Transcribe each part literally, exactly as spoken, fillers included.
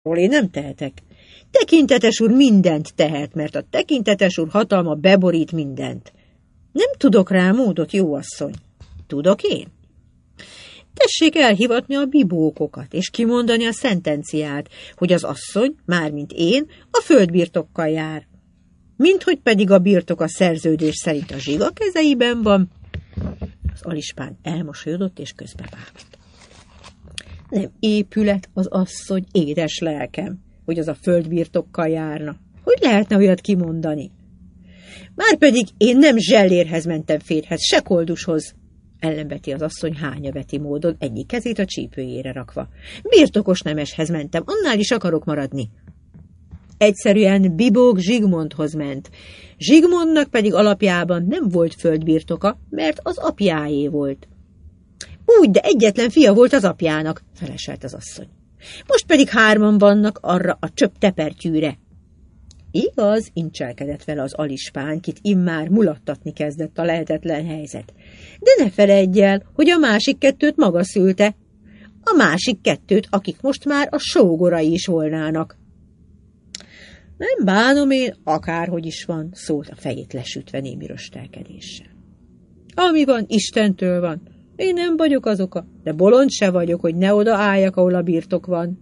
Én nem tehetek. Tekintetes úr mindent tehet, mert a tekintetes úr hatalma beborít mindent. Nem tudok rá módot, jó asszony. Tudok én? Tessék elhivatni a bibókokat, és kimondani a szentenciát, hogy az asszony, mármint én, a földbirtokkal jár. Minthogy pedig a birtok a szerződés szerint a zsiga kezeiben van. Az alispán elmosolyodott, és közbevágott. Nem épület az asszony, édes lelkem, hogy az a földbirtokkal járna. Hogy lehetne olyat kimondani? Márpedig én nem zsellérhez mentem férhez, se koldushoz, ellenveti az asszony hányaveti módon, egyik kezét a csípőjére rakva. Birtokos nemeshez mentem, annál is akarok maradni. Egyszerűen Bibók Zsigmondhoz ment. Zsigmondnak pedig alapjában nem volt földbirtoka, mert az apjáé volt. Úgy, de egyetlen fia volt az apjának, feleselt az asszony. Most pedig hárman vannak arra a csöpp tepertyűre. Igaz, incselkedett vele az alispán, kit immár mulattatni kezdett a lehetetlen helyzet. De ne feledj el, hogy a másik kettőt maga szülte. A másik kettőt, akik most már a sógorai is volnának. Nem bánom én, akárhogy is van, szólt a fejét lesütve némi röstelkedéssel. Ami van, Istentől van. Én nem vagyok az oka, de bolond se vagyok, hogy ne oda álljak, ahol a birtok van.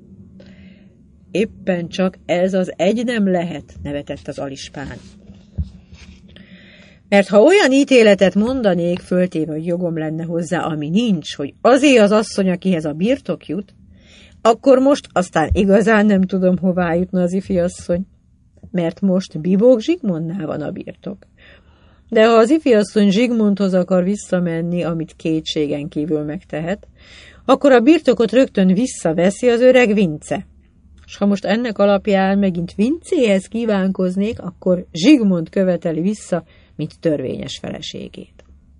Éppen csak ez az egy nem lehet, nevetett az alispán. Mert ha olyan ítéletet mondanék, föltéve, hogy jogom lenne hozzá, ami nincs, hogy azé az asszony, akihez a birtok jut, akkor most aztán igazán nem tudom, hová jutna az ifiasszony, mert most Bibók Zsigmondnál van a birtok. De ha az ifiasszony Zsigmondhoz akar visszamenni, amit kétségen kívül megtehet, akkor a birtokot rögtön visszaveszi az öreg Vince. És ha most ennek alapján megint Vincéhez kívánkoznék, akkor Zsigmond követeli vissza, mint törvényes feleségét.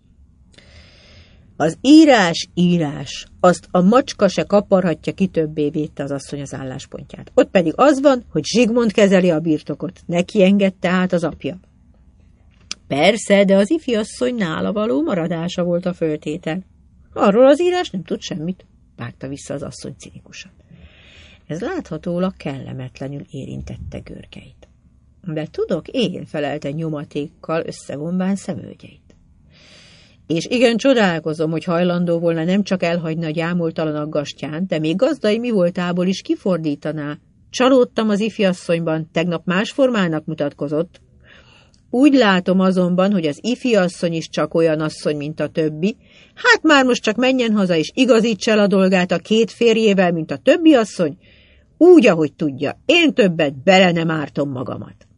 Az írás, írás, azt a macska se kaparhatja ki, többé védte az asszony az álláspontját. Ott pedig az van, hogy Zsigmond kezeli a birtokot, neki engedte át az apja. Persze, de az ifiasszony nála való maradása volt a föltétel. Arról az írás nem tud semmit, vágta vissza az asszony cinikusan. Ez láthatólag kellemetlenül érintette Görgeit. De tudok, én, felelte nyomatékkal összevonván szemölgyeit. És igen csodálkozom, hogy hajlandó volna nem csak elhagyni a gyámoltalan aggastyánt, de még gazdai mi voltából is kifordítaná. Csalódtam az ifiasszonyban, tegnap más formának mutatkozott. Úgy látom azonban, hogy az ifiasszony is csak olyan asszony, mint a többi. Hát már most csak menjen haza, és igazítsa el a dolgát a két férjével, mint a többi asszony, úgy, ahogy tudja. Én többet bele nem ártom magamat.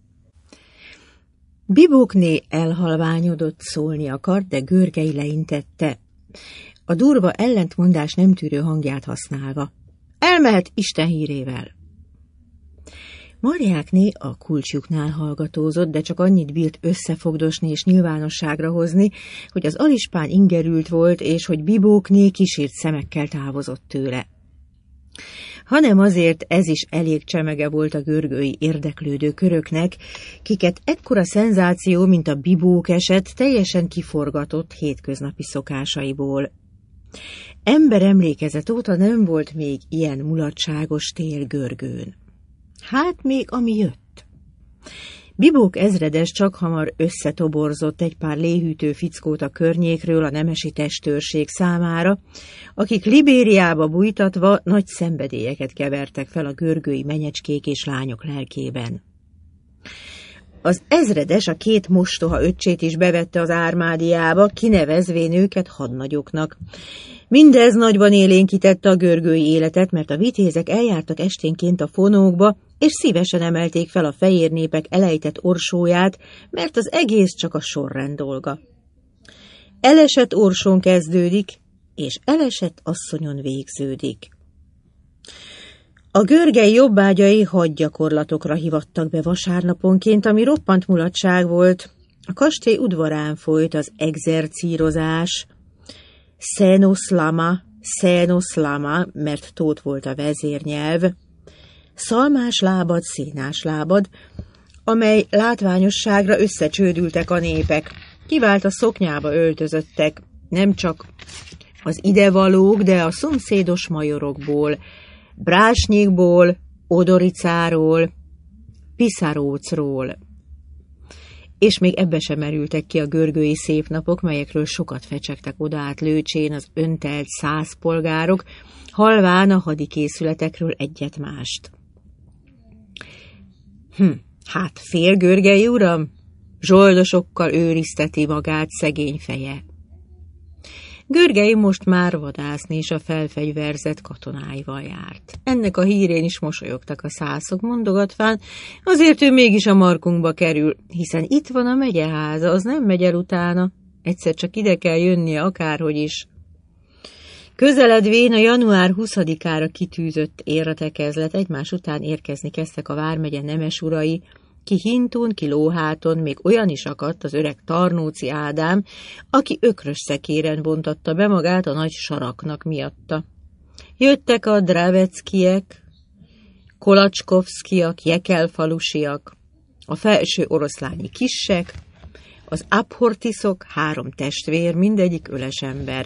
Bibókné elhalványodott, szólni akart, de Görgei leintette, a durva ellentmondás nem tűrő hangját használva. Elmehet Isten hírével. Mariákné a kulcsjuknál hallgatózott, de csak annyit bírt összefogdosni és nyilvánosságra hozni, hogy az alispán ingerült volt, és hogy Bibókné kísért szemekkel távozott tőle. Hanem azért ez is elég csemege volt a görgői érdeklődő köröknek, kiket ekkora szenzáció, mint a Bibók eset, teljesen kiforgatott hétköznapi szokásaiból. Ember emlékezet óta nem volt még ilyen mulatságos tél Görgőn. Hát még ami jött. Bibók ezredes csak hamar összetoborzott egy pár léhűtő fickót a környékről a nemesi testőrség számára, akik Libériába bújtatva nagy szenvedélyeket kevertek fel a görgői menyecskék és lányok lelkében. Az ezredes a két mostoha öccsét is bevette az ármádiába, kinevezvén őket hadnagyoknak. Mindez nagyban élénkítette a görgői életet, mert a vitézek eljártak esténként a fonókba, és szívesen emelték fel a fehér népek elejtett orsóját, mert az egész csak a sorrend dolga. Elesett orsón kezdődik, és elesett asszonyon végződik. A görgei jobbágyai hadgyakorlatokra hivattak be vasárnaponként, ami roppant mulatság volt. A kastély udvarán folyt az exercírozás, szenoszlama, szenoszlama, mert tót volt a vezérnyelv, szalmás lábad, szénás lábad, amely látványosságra összecsődültek a népek. Kivált a szoknyába öltözöttek, nem csak az idevalók, de a szomszédos majorokból, Brásnyikból, Odoricáról, Piszárócról. És még ebbe sem merültek ki a görgői szép napok, melyekről sokat fecsegtek odaát Lőcsén az öntelt száz polgárok, halván a hadikészületekről egyet-mást. Hm, hát fél Görgei uram? Zsoldosokkal őrizteti magát szegény feje. Görgei most már vadászni és a felfegyverzett katonáival járt. Ennek a hírén is mosolyogtak a szászok, mondogatván, azért ő mégis a markunkba kerül, hiszen itt van a megyeháza, az nem megy el utána. Egyszer csak ide kell jönnie akárhogy is. Közeledvén a január huszadikára kitűzött értekezlet egymás után érkezni kezdtek a vármegye nemes urai, ki Hintón, ki Lóháton, még olyan is akadt az öreg Tarnóci Ádám, aki ökrös szekéren bontatta be magát a nagy saraknak miatta. Jöttek a Draveckiek, Kolacskovszkiak, Jekelfalusiak, a felső oroszlányi kissek, az Abhortiszok, három testvér, mindegyik öles ember.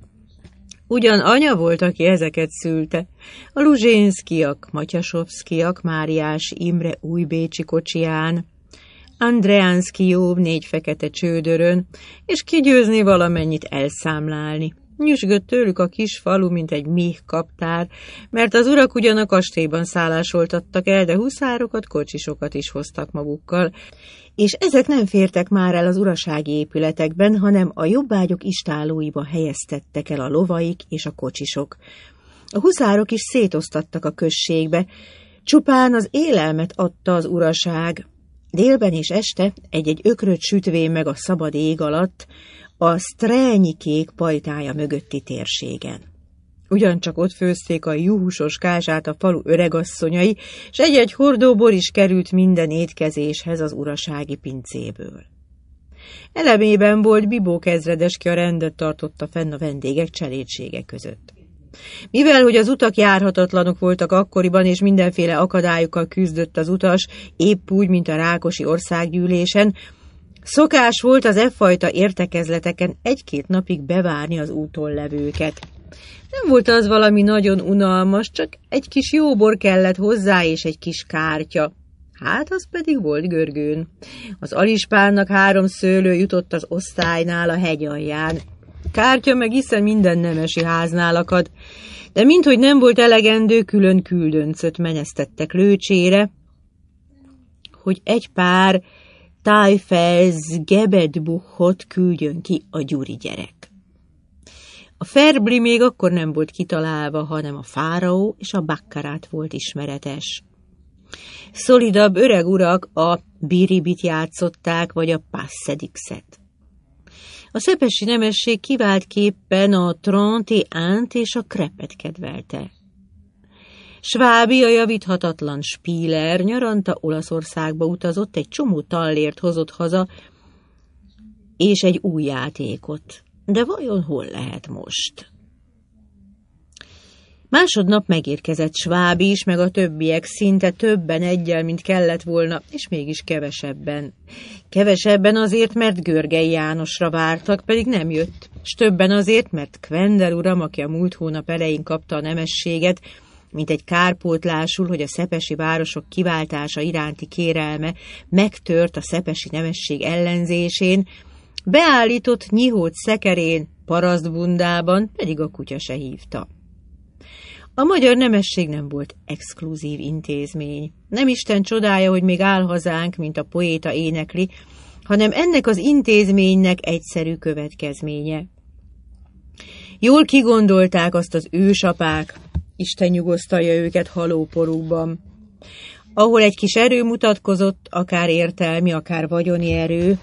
Ugyan anya volt, aki ezeket szülte. A Luzsénszkiak, Matyasovszkiak, Máriás Imre újbécsi kocsiján, Andreánszki Jobb négy fekete csődörön, és kigyőzni valamennyit elszámlálni. Nyüzsgött tőlük a kis falu, mint egy méh kaptár, mert az urak ugyan a kastélyban szállásoltattak el, de huszárokat, kocsisokat is hoztak magukkal, és ezek nem fértek már el az urasági épületekben, hanem a jobbágyok istállóiba helyeztettek el a lovaik és a kocsisok. A huszárok is szétosztattak a községbe, csupán az élelmet adta az uraság. Délben és este egy-egy ökröt sütvén meg a szabad ég alatt, a Sztrelnyikék pajtája mögötti térségen. Ugyancsak ott főzték a juhusos kását a falu öregasszonyai, s egy-egy hordóbor is került minden étkezéshez az urasági pincéből. Elemében volt Bibók ezredes, ki a rendet tartotta fenn a vendégek cselédsége között. Mivel, hogy az utak járhatatlanok voltak akkoriban, és mindenféle akadályokkal küzdött az utas, épp úgy, mint a Rákosi országgyűlésen, szokás volt az e fajta értekezleteken egy-két napig bevárni az úton levőket. Nem volt az valami nagyon unalmas, csak egy kis jóbor kellett hozzá, és egy kis kártya. Hát az pedig volt Görgőn. Az alispánnak három szőlő jutott az osztálynál a hegy alján. Kártya meg hiszen minden nemesi háznál akad, de minthogy nem volt elegendő, külön küldöncöt menesztettek Lőcsére, hogy egy pár tájfez gebedbuchot küldjön ki a gyuri gyerek. A ferbli még akkor nem volt kitalálva, hanem a fáraó és a bakkarát volt ismeretes. Szolidabb öreg urak a biribit játszották, vagy a passedixet. A szepesi nemesség kiváltképpen a trente-et-un és a krepet kedvelte. Svábi, a javíthatatlan Spíler nyaranta Olaszországba utazott, egy csomó tallért hozott haza, és egy új játékot. De vajon hol lehet most? Másodnap megérkezett Svábi is, meg a többiek, szinte többen egyel, mint kellett volna, és mégis kevesebben. Kevesebben azért, mert Görgei Jánosra vártak, pedig nem jött, s többen azért, mert Kvendel uram, aki a múlt hónap elején kapta a nemességet, mint egy kárpótlásul, hogy a szepesi városok kiváltása iránti kérelme megtört a szepesi nemesség ellenzésén, beállított nyihót szekerén, parasztbundában, pedig a kutya se hívta. A magyar nemesség nem volt exkluzív intézmény. Nem Isten csodája, hogy még áll hazánk, mint a poéta énekli, hanem ennek az intézménynek egyszerű következménye. Jól kigondolták azt az ősapák, Isten nyugosztalja őket halóporukban, ahol egy kis erő mutatkozott, akár értelmi, akár vagyoni erő,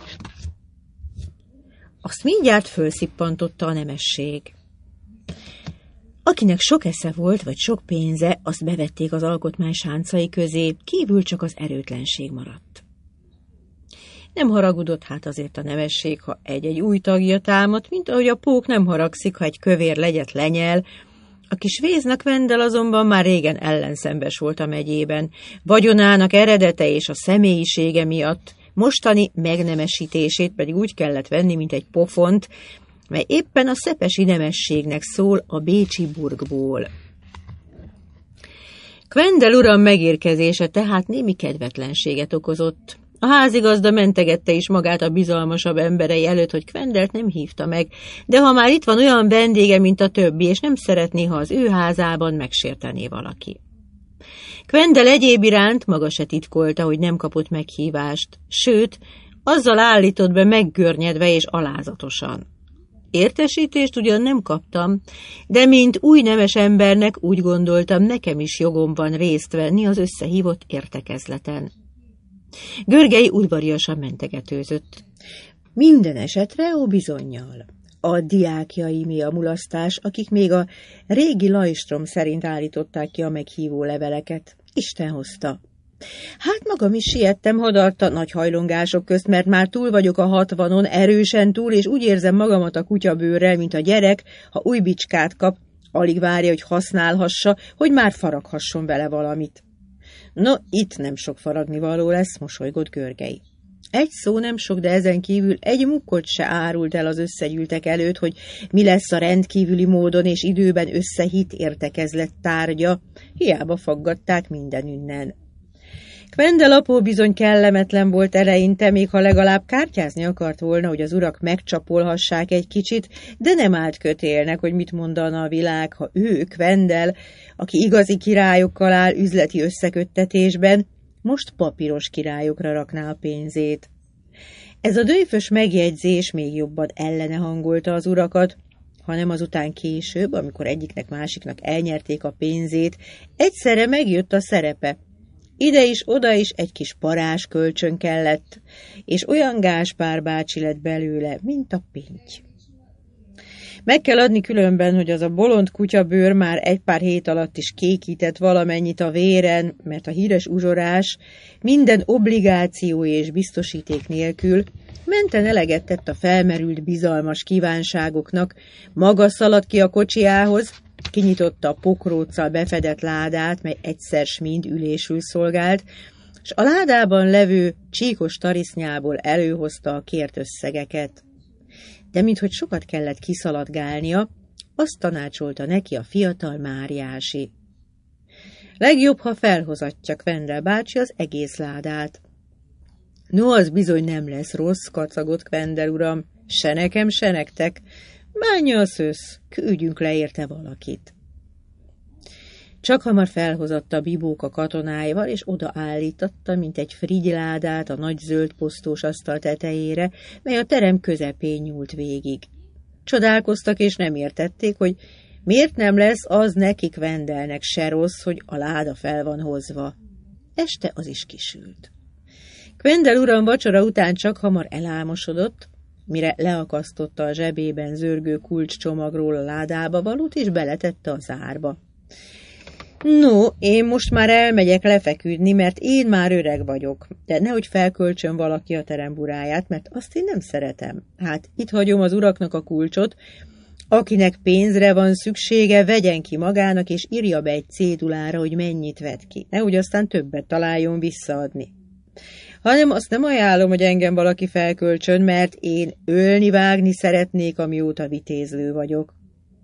azt mindjárt fölszippantotta a nemesség. Akinek sok esze volt, vagy sok pénze, azt bevették az alkotmány sáncai közé, kívül csak az erőtlenség maradt. Nem haragudott hát azért a nemesség, ha egy-egy új tagja támad, mint ahogy a pók nem haragszik, ha egy kövér legyet lenyel. A kis Véznak Vendel azonban már régen ellenszembes volt a megyében, vagyonának eredete és a személyisége miatt, mostani megnemesítését pedig úgy kellett venni, mint egy pofont, mely éppen a szepesi nemességnek szól a bécsi burgból. Kvendel uram megérkezése tehát némi kedvetlenséget okozott. A házigazda mentegette is magát a bizalmasabb emberei előtt, hogy Kvendelt nem hívta meg, de ha már itt van olyan vendége, mint a többi, és nem szeretné, ha az ő házában megsértené valaki. Kvendel egyéb iránt maga se titkolta, hogy nem kapott meghívást, sőt, azzal állított be meggörnyedve és alázatosan. Értesítést ugyan nem kaptam, de mint új nemes embernek úgy gondoltam, nekem is jogom van részt venni az összehívott értekezleten. Görgei udvariasan mentegetőzött. Minden esetre ó bizonnyal. A diákjaimé a mulasztás, akik még a régi Lajstrom szerint állították ki a meghívó leveleket. Isten hozta. Hát magam is siettem hadarta nagy hajlongások közt, mert már túl vagyok a hatvanon, erősen túl, és úgy érzem magamat a kutyabőrrel, mint a gyerek, ha új bicskát kap, alig várja, hogy használhassa, hogy már faraghasson vele valamit. No, itt nem sok faragnivaló lesz, mosolygott Görgei. Egy szó nem sok, de ezen kívül egy mukkot se árult el az összegyűltek előtt, hogy mi lesz a rendkívüli módon és időben összehitt értekezlet tárgya, hiába faggatták mindenünnen. Kvendel apó bizony kellemetlen volt eleinte, még ha legalább kártyázni akart volna, hogy az urak megcsapolhassák egy kicsit, de nem állt kötélnek, hogy mit mondana a világ, ha ő, Kvendel, aki igazi királyokkal áll üzleti összeköttetésben, most papíros királyokra rakná a pénzét. Ez a dőfös megjegyzés még jobban ellene hangolta az urakat, hanem azután később, amikor egyiknek másiknak elnyerték a pénzét, egyszerre megjött a szerepe. Ide is, oda is egy kis parázs kölcsön kellett, és olyan Gáspár bácsi lett belőle, mint a pinty. Meg kell adni különben, hogy az a bolond kutyabőr már egy pár hét alatt is kékített valamennyit a véren, mert a híres uzsorás minden obligáció és biztosíték nélkül menten eleget tett a felmerült bizalmas kívánságoknak, maga szaladt ki a kocsiához, kinyitotta a pokróccal befedett ládát, mely egyszer s mind ülésül szolgált, és a ládában levő csíkos tarisznyából előhozta a kért összegeket. De minthogy sokat kellett kiszaladgálnia, azt tanácsolta neki a fiatal Máriási. Legjobb, ha felhozatja Kvendel bácsi az egész ládát. No, az bizony nem lesz rossz, kacagott Kvendel uram, se nekem, se nektek. Bánja a szösz, küldjünk le érte valakit. Csak hamar felhozatta Bibóka katonáival, és odaállította, mint egy frigyládát a nagy zöld posztós asztal tetejére, mely a terem közepén nyúlt végig. Csodálkoztak, és nem értették, hogy miért nem lesz az neki Kvendelnek se rossz, hogy a láda fel van hozva. Este az is kisült. Kvendel uram vacsora után csak hamar elálmosodott, mire leakasztotta a zsebében zörgő kulcscsomagról a ládába valót, és beletette a zárba. No, én most már elmegyek lefeküdni, mert én már öreg vagyok, de nehogy felköltsön valaki a teremburáját, mert azt én nem szeretem. Hát itt hagyom az uraknak a kulcsot, akinek pénzre van szüksége, vegyen ki magának, és írja be egy cédulára, hogy mennyit vett ki, nehogy aztán többet találjon visszaadni. Hanem azt nem ajánlom, hogy engem valaki felköltsön, mert én ölni-vágni szeretnék, amióta vitézlő vagyok.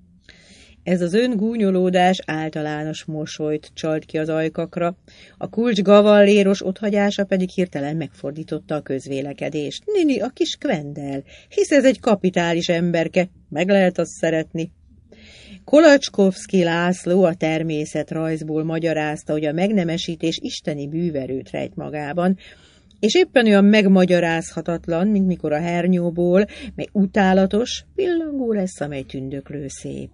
Ez az öngúnyolódás általános mosolyt csalt ki az ajkakra, a kulcs gavalléros otthagyása pedig hirtelen megfordította a közvélekedést. Nini, a kis Kvendel, hisz ez egy kapitális emberke, meg lehet azt szeretni. Kolacskovszki László a természetrajzból magyarázta, hogy a megnemesítés isteni bűverőt rejt magában, és éppen olyan megmagyarázhatatlan, mint mikor a hernyóból, mely utálatos, pillangó lesz, amely tündöklő szép.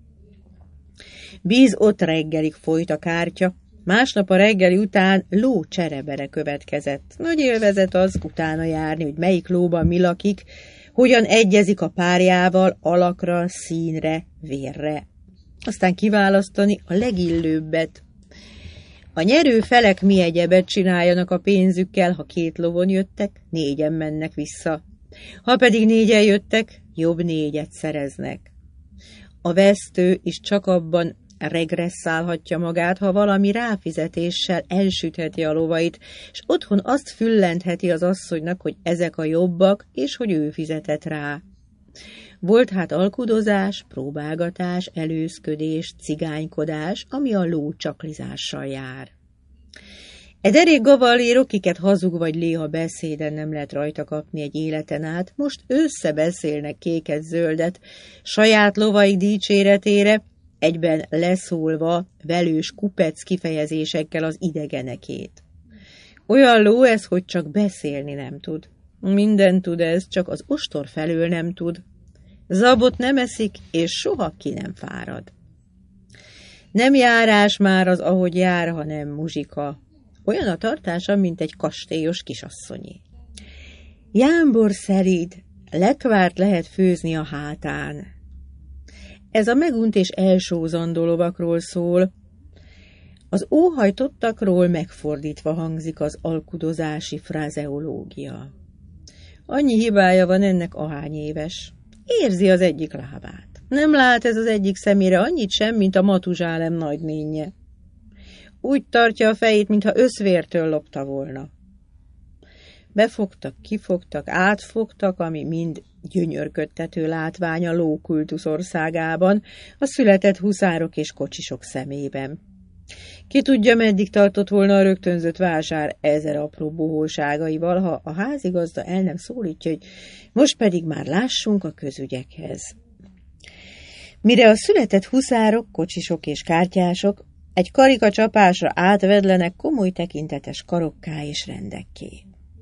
Bíz ott reggelig folyt a kártya, másnap a reggeli után ló cserebere következett. Nagy élvezet az utána járni, hogy melyik lóban mi lakik, hogyan egyezik a párjával alakra, színre, vérre. Aztán kiválasztani a legillőbbet. A nyerő felek mi egyebet csináljanak a pénzükkel, ha két lovon jöttek, négyen mennek vissza. Ha pedig négyen jöttek, jobb négyet szereznek. A vesztő is csak abban regresszálhatja magát, ha valami ráfizetéssel elsütheti a lovait, és otthon azt füllentheti az asszonynak, hogy ezek a jobbak, és hogy ő fizetett rá. Volt hát alkudozás, próbálgatás, előzködés, cigánykodás, ami a lócsaklizással jár. E derék gavallérok, kiket hazug vagy léha beszéden nem lehet rajta kapni egy életen át, most összebeszélnek kéket-zöldet, saját lovaik dicséretére, egyben leszólva velős kupec kifejezésekkel az idegenekét. Olyan ló ez, hogy csak beszélni nem tud. Minden tud ez, csak az ostor felől nem tud. Zabot nem eszik, és soha ki nem fárad. Nem járás már az, ahogy jár, hanem muzsika. Olyan a tartása, mint egy kastélyos kisasszonyé. Jámbor szelíd, lekvárt lehet főzni a hátán. Ez a megunt és elsózandó lovakról szól. Az óhajtottakról megfordítva hangzik az alkudozási frazeológia. Annyi hibája van ennek, ahány éves. Érzi az egyik lábát. Nem lát ez az egyik szemére annyit sem, mint a Matuzsálem nagynénje. Úgy tartja a fejét, mintha összvértől lopta volna. Befogtak, kifogtak, átfogtak, ami mind gyönyörködtető látvány a lókultusz országában, a született huszárok és kocsisok szemében. Ki tudja, meddig tartott volna a rögtönzött vásár ezer apró bohóságaival, ha a házigazda el nem szólítja, hogy most pedig már lássunk a közügyekhez. Mire a született huszárok, kocsisok és kártyások egy karika csapásra átvedlenek komoly tekintetes karokká és rendekké.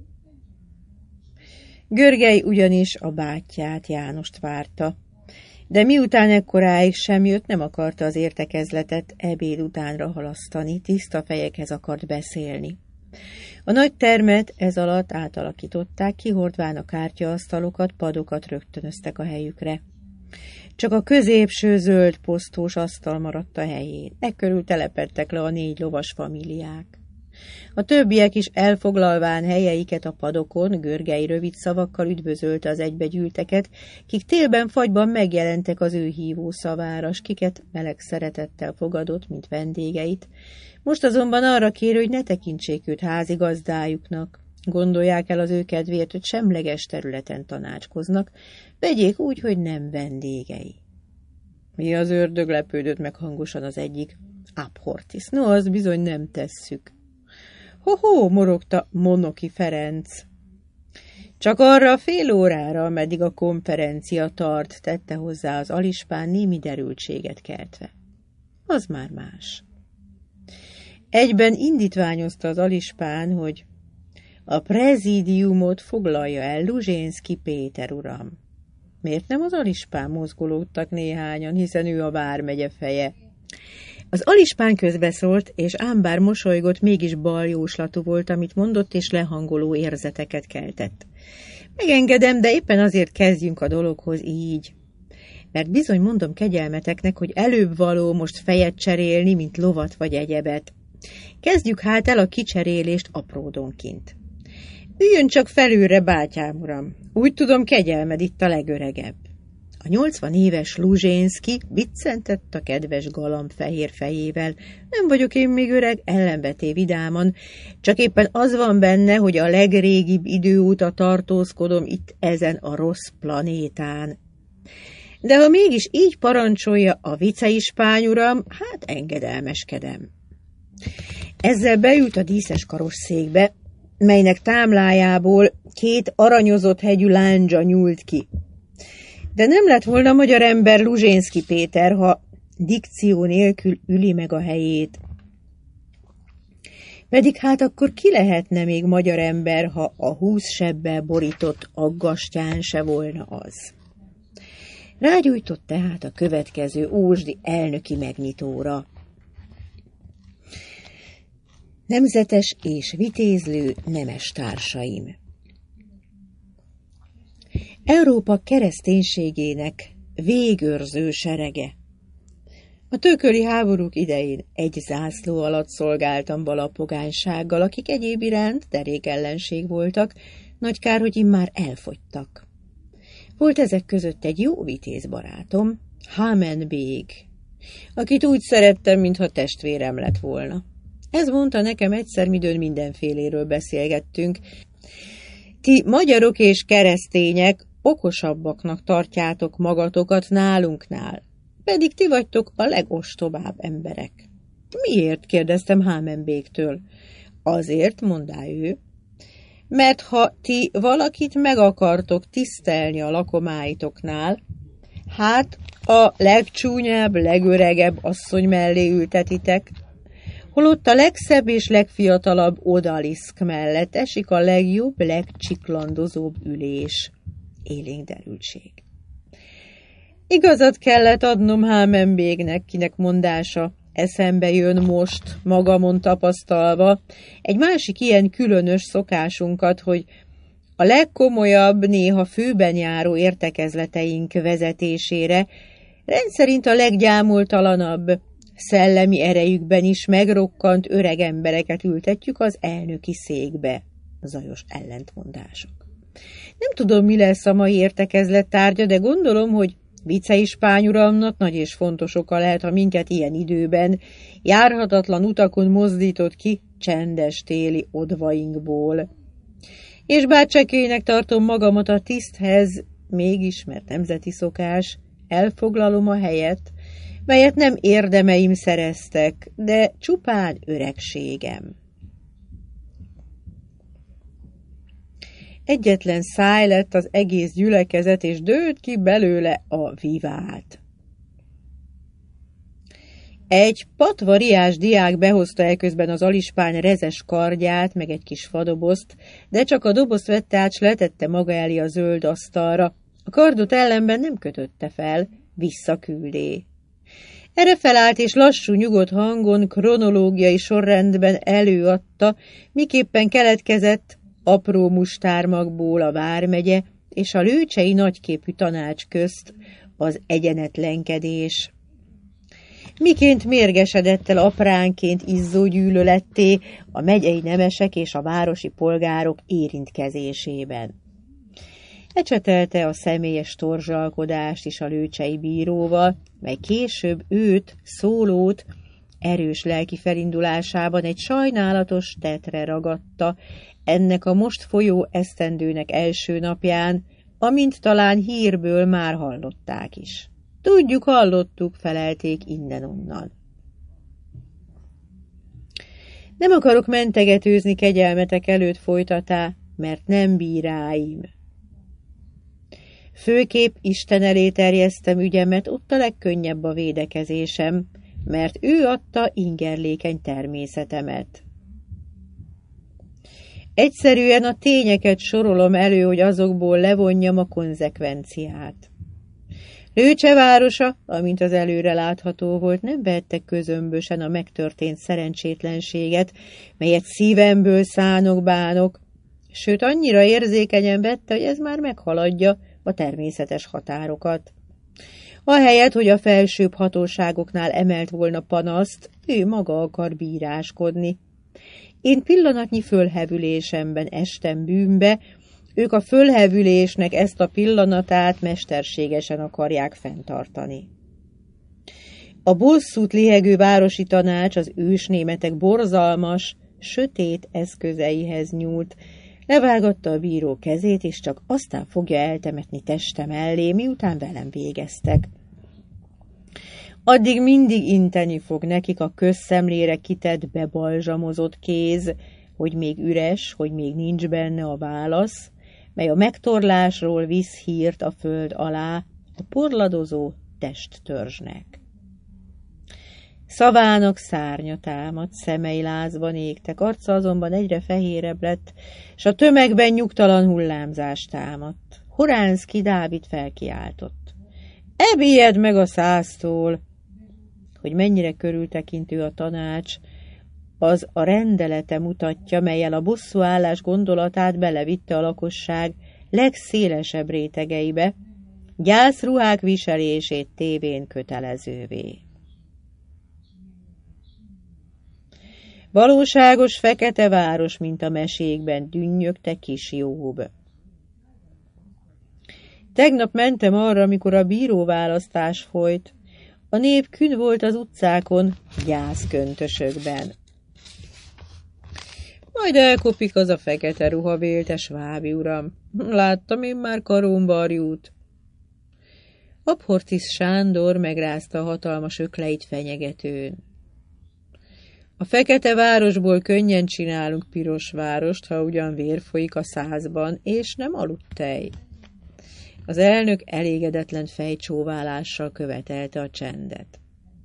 Görgely ugyanis a bátyját, Jánost várta, de miután ekkoráig sem jött, nem akarta az értekezletet ebéd utánra halasztani, tiszta fejekhez akart beszélni. A nagy termet ez alatt átalakították, kihordván a kártyaasztalokat, padokat rögtönöztek a helyükre. Csak a középső zöld posztós asztal maradt a helyén, ekkörül telepedtek le a négy lovas familiák. A többiek is elfoglalván helyeiket a padokon, Görgely rövid szavakkal üdvözölte az egybegyűlteket, kik télben fagyban megjelentek az ő hívó szavára, s kiket meleg szeretettel fogadott, mint vendégeit. Most azonban arra kér, hogy ne tekintsék őt házigazdájuknak. Gondolják el az ő kedvéért, hogy semleges területen tanácskoznak, vegyék úgy, hogy nem vendégei. Mi az ördög, lepődött meg hangosan az egyik. Abhortis, no, az bizony nem tesszük. Ho-ho, morogta Monoki Ferenc. Csak arra a fél órára, ameddig a konferencia tart, tette hozzá az alispán némi derültséget keltve. Az már más. Egyben indítványozta az alispán, hogy a prezidiumot foglalja el Luzsénszky Péter uram. Miért nem az alispán mozgolódtak néhányan, hiszen ő a vármegye feje? Az alispán közbeszólt, és ám bár mosolygott, mégis baljóslatú volt, amit mondott, és lehangoló érzeteket keltett. Megengedem, de éppen azért kezdjünk a dologhoz így. Mert bizony mondom kegyelmeteknek, hogy előbb való most fejet cserélni, mint lovat vagy egyebet. Kezdjük hát el a kicserélést apródonként. Üljön csak felülre, bátyám uram. Úgy tudom, kegyelmed itt a legöregebb. A nyolcvan éves Luzsénszky biccentett a kedves galambfehér fejével. Nem vagyok én még öreg, ellenveté vidáman, csak éppen az van benne, hogy a legrégibb idő óta tartózkodom itt ezen a rossz planétán. De ha mégis így parancsolja a viceispány uram, hát engedelmeskedem. Ezzel beült a díszes karos székbe, melynek támlájából két aranyozott hegyű lándzsa nyúlt ki. De nem lett volna magyar ember Luzsénszky Péter, ha dikció nélkül üli meg a helyét. Pedig hát akkor ki lehetne még magyar ember, ha a húsz sebbel borított aggastyán se volna az. Rágyújtott tehát a következő ósdi elnöki megnyitóra. Nemzetes és vitézlő nemes társaim! Európa kereszténységének végőrző serege. A tőköli háborúk idején egy zászló alatt szolgáltam vala pogánysággal, akik egyéb iránt derék ellenség voltak, nagy kár, hogy immár elfogytak. Volt ezek között egy jó vitéz barátom, Hámen bég, akit úgy szerettem, mintha testvérem lett volna. Ez mondta nekem egyszer, midőn mindenféléről beszélgettünk. Ti magyarok és keresztények okosabbaknak tartjátok magatokat nálunknál, pedig ti vagytok a legostobább emberek. Miért? Kérdeztem Hámenbéktől. Azért, mondá ő, mert ha ti valakit meg akartok tisztelni a lakomáitoknál, hát a legcsúnyább, legöregebb asszony mellé ültetitek, holott a legszebb és legfiatalabb odaliszk mellett esik a legjobb, legcsiklandozóbb ülés. Élénk derültség. Igazat kellett adnom Hámenbégnek, kinek mondása eszembe jön most, magamon tapasztalva, egy másik ilyen különös szokásunkat, hogy a legkomolyabb, néha főben járó értekezleteink vezetésére rendszerint a leggyámoltalanabb, szellemi erejükben is megrokkant öreg embereket ültetjük az elnöki székbe. Zajos ellentmondások. Nem tudom, mi lesz a mai értekezlet tárgya, de gondolom, hogy Viceispány-uramnak nagy és fontos oka lehet, ha minket ilyen időben járhatatlan utakon mozdított ki csendes téli odvainkból. És bár csekélynek tartom magamat a tiszthez, mégis, mert nemzeti szokás, elfoglalom a helyet, melyet nem érdemeim szereztek, de csupán öregségem. Egyetlen száj lett az egész gyülekezet, és dőlt ki belőle a vivát. Egy patvariás diák behozta eközben az alispán rezes kardját, meg egy kis fadobozt, de csak a dobozt vette át, s letette maga elé a zöld asztalra. A kardot ellenben nem kötötte fel, visszaküldé. Erre felállt, és lassú, nyugodt hangon, kronológiai sorrendben előadta, miképpen keletkezett apró mustármagból a vármegye és a lőcsei nagyképű tanács közt az egyenetlenkedés. Miként mérgesedett el apránként izzó gyűlöletté a megyei nemesek és a városi polgárok érintkezésében. Ecsetelte a személyes torzsalkodást is a lőcsei bíróval, mely később őt, Szólót, erős lelki felindulásában egy sajnálatos tetre ragadta, ennek a most folyó esztendőnek első napján, amint talán hírből már hallották is. Tudjuk, hallottuk, felelték innen-onnan. Nem akarok mentegetőzni kegyelmetek előtt, folytatá, mert nem bíráim. Főképp Isten elé terjesztem ügyemet, ott a legkönnyebb a védekezésem, mert ő adta ingerlékeny természetemet. Egyszerűen a tényeket sorolom elő, hogy azokból levonjam a konzekvenciát. Lőcse városa, amint az előre látható volt, nem vette közömbösen a megtörtént szerencsétlenséget, melyet szívemből szánok, bánok, sőt annyira érzékenyen vette, hogy ez már meghaladja a természetes határokat. Ahelyett, hogy a felsőbb hatóságoknál emelt volna panaszt, ő maga akar bíráskodni. Én pillanatnyi fölhevülésemben estem bűnbe, ők a fölhevülésnek ezt a pillanatát mesterségesen akarják fenntartani. A bosszút lihegő városi tanács az ősnémetek borzalmas, sötét eszközeihez nyúlt, levágatta a bíró kezét, és csak aztán fogja eltemetni testem mellé, miután velem végeztek. Addig mindig inteni fog nekik a közszemlére kitett bebalzsamozott kéz, hogy még üres, hogy még nincs benne a válasz, mely a megtorlásról visz hírt a föld alá a porladozó testtörzsnek. Szavának szárnya támadt, szemei lázban égtek, arca azonban egyre fehérebb lett, s a tömegben nyugtalan hullámzás támadt. Horánszky Dávid felkiáltott. Ebélyed meg a száztól! Hogy mennyire körültekintő a tanács, az a rendelete mutatja, mellyel a bosszúállás gondolatát belevitte a lakosság legszélesebb rétegeibe, gyászruhák viselését tévén kötelezővé. Valóságos fekete város, mint a mesékben, dünnyögte kis Jób. Tegnap mentem arra, amikor a bíróválasztás folyt. A nép kün volt az utcákon, gyászköntösökben. Majd elkopik az a fekete ruhavélte svábi uram. Láttam én már karombarjút. Abhortis Sándor megrázta a hatalmas ökleit fenyegetőn. A fekete városból könnyen csinálunk piros várost, ha ugyan vér folyik a százban, és nem aludtej. Az elnök elégedetlen fejcsóválással követelte a csendet.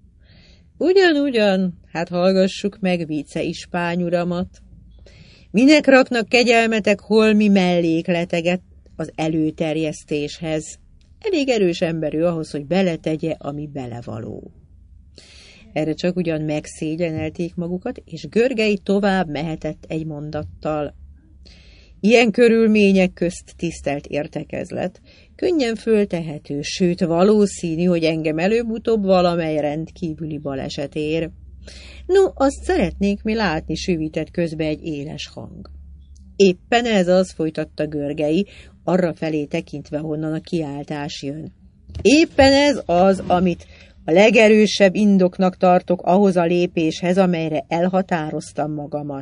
Ugyan-ugyan, hát hallgassuk meg vice ispány uramat. Minek raknak kegyelmetek holmi mellékleteget az előterjesztéshez? Elég erős ember ő ahhoz, hogy beletegye, ami belevaló. Erre csak ugyan megszégyenelték magukat, és Görgei tovább mehetett egy mondattal. Ilyen körülmények közt tisztelt értekezlet, könnyen föltehető, sőt valószínű, hogy engem előbb-utóbb valamely rendkívüli baleset ér. No, azt szeretnék mi látni, süvített közbe egy éles hang. Éppen ez az, folytatta Görgei, arra felé tekintve, honnan a kiáltás jön. Éppen ez az, amit a legerősebb indoknak tartok ahhoz a lépéshez, amelyre elhatároztam magamat.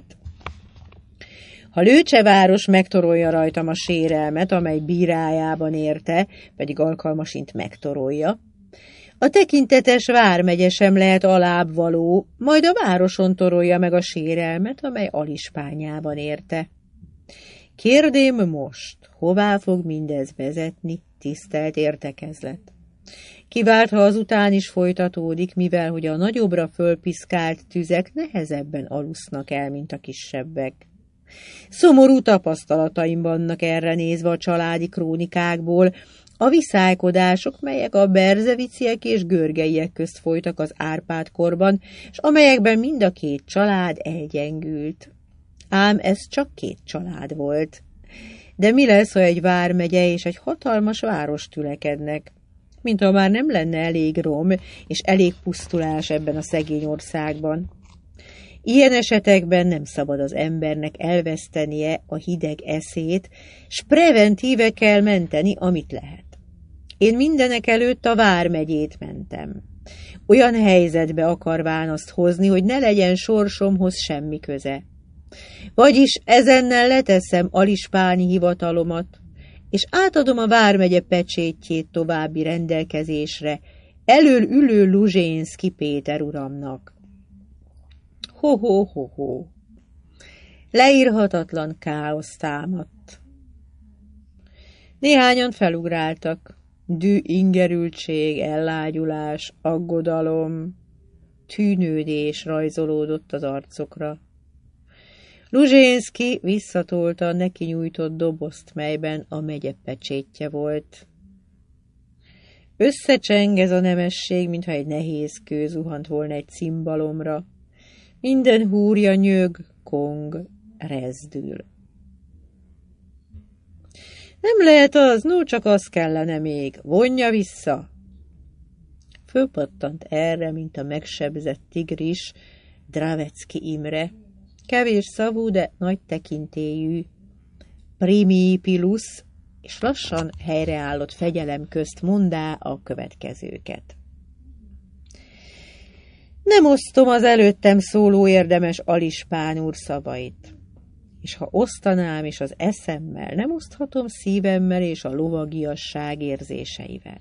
Ha Lőcseváros megtorolja rajtam a sérelmet, amely bírájában érte, pedig alkalmasint megtorolja, a tekintetes vármegye sem lehet alábbvaló, majd a városon torolja meg a sérelmet, amely alispányában érte. Kérdém most, hová fog mindez vezetni, tisztelt értekezlet? Kivált, ha azután is folytatódik, mivel hogy a nagyobbra fölpiszkált tüzek nehezebben alusznak el, mint a kisebbek. Szomorú tapasztalataim vannak erre nézve a családi krónikákból, a viszálykodások, melyek a berzeviciek és görgeiek közt folytak az Árpád-korban, és amelyekben mind a két család elgyengült. Ám ez csak két család volt. De mi lesz, ha egy vármegye és egy hatalmas város tülekednek? Mintha már nem lenne elég rom és elég pusztulás ebben a szegény országban. Ilyen esetekben nem szabad az embernek elvesztenie a hideg eszét, s preventíve kell menteni, amit lehet. Én mindenek előtt a vármegyét mentem. Olyan helyzetbe akarván azt hozni, hogy ne legyen sorsomhoz semmi köze. Vagyis ezennel leteszem alispányi hivatalomat, és átadom a vármegye pecsétjét további rendelkezésre elől ülő Luzsénszky Péter uramnak. Ho-ho-ho-ho! Leírhatatlan káosz támadt. Néhányan felugráltak. Dű, ingerültség, ellágyulás, aggodalom, tűnődés rajzolódott az arcokra. Luzsénszky visszatolta a neki nyújtott dobozt, melyben a megye pecsétje volt. Összecseng ez a nemesség, mintha egy nehéz kő zuhant volna egy cimbalomra. Minden húrja nyög, kong, rezdül. Nem lehet az, no csak az kellene még, vonja vissza. Fölpattant erre, mint a megsebzett tigris, Dravecki Imre, kevés szavú, de nagy tekintélyű, Primipilus, és lassan helyreállott fegyelem közt mondá a következőket. Nem osztom az előttem szóló érdemes alispán úr szavait, és ha osztanám is az eszemmel, nem oszthatom szívemmel és a lovagiasság érzéseivel.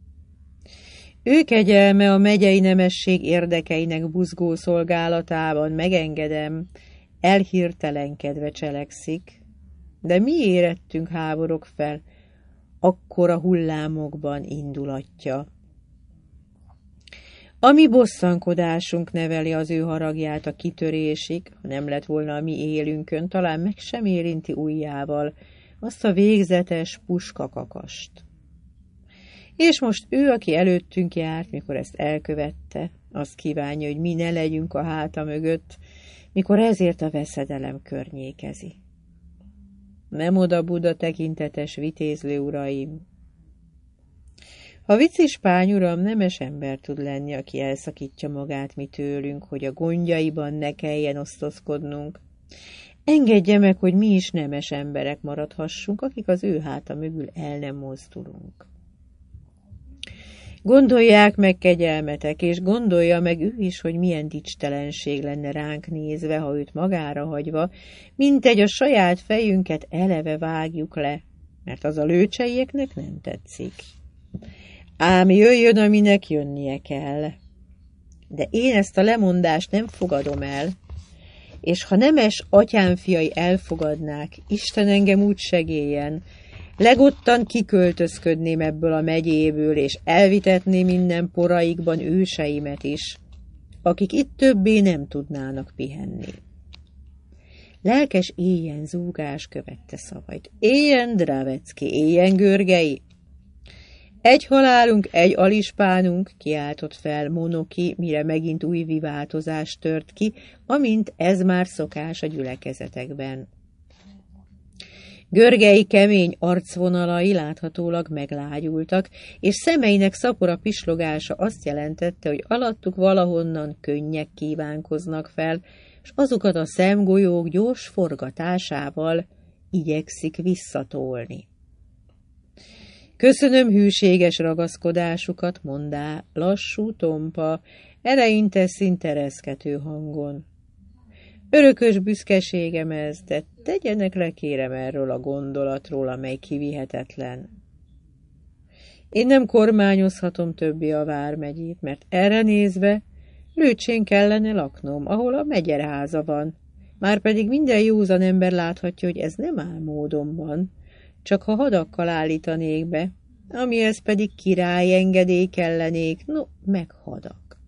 Ő kegyelme a megyei nemesség érdekeinek buzgó szolgálatában, megengedem, elhirtelenkedve cselekszik, de mi érettünk háborog fel, akkora hullámokban indulatja. A mi bosszankodásunk neveli az ő haragját a kitörésig, ha nem lett volna a mi élünkön, talán meg sem érinti ujjával azt a végzetes puskakakast. És most ő, aki előttünk járt, mikor ezt elkövette, azt kívánja, hogy mi ne legyünk a háta mögött, mikor ezért a veszedelem környékezi. Nem oda-buda tekintetes vitézlő uraim! Ha vicispány uram nemes ember tud lenni, aki elszakítja magát mi tőlünk, hogy a gondjaiban ne kelljen osztozkodnunk, engedje meg, hogy mi is nemes emberek maradhassunk, akik az ő háta mögül el nem mozdulunk. Gondolják meg, kegyelmetek, és gondolja meg ő is, hogy milyen dicstelenség lenne ránk nézve, ha őt magára hagyva, mintegy a saját fejünket eleve vágjuk le, mert az a lőcseieknek nem tetszik. Ám jöjjön, aminek jönnie kell. De én ezt a lemondást nem fogadom el, és ha nemes atyám fiai elfogadnák, Isten engem úgy segéljen, legottan kiköltözködném ebből a megyéből, és elvitetném minden poraikban őseimet is, akik itt többé nem tudnának pihenni. Lelkes éjjen zúgás követte szavait. Éljen, Dravecki, éljen, Görgei! Egy halálunk, egy alispánunk, kiáltott fel Monoki, mire megint új viváltozás tört ki, amint ez már szokás a gyülekezetekben. Görgei kemény arcvonalai láthatólag meglágyultak, és szemeinek szapora pislogása azt jelentette, hogy alattuk valahonnan könnyek kívánkoznak fel, és azokat a szemgolyók gyors forgatásával igyekszik visszatolni. Köszönöm hűséges ragaszkodásukat, mondá, lassú, tompa, eleinte szinte reszkető hangon. Örökös büszkeségem ez, de tegyenek le kérem erről a gondolatról, amely kivihetetlen. Én nem kormányozhatom többé a vármegyét, mert erre nézve Lőcsén kellene laknom, ahol a megyerháza van. Márpedig minden józan ember láthatja, hogy ez nem áll módonban, csak ha hadakkal állítanék be, amihez pedig király engedély kellenék, no, meg hadak.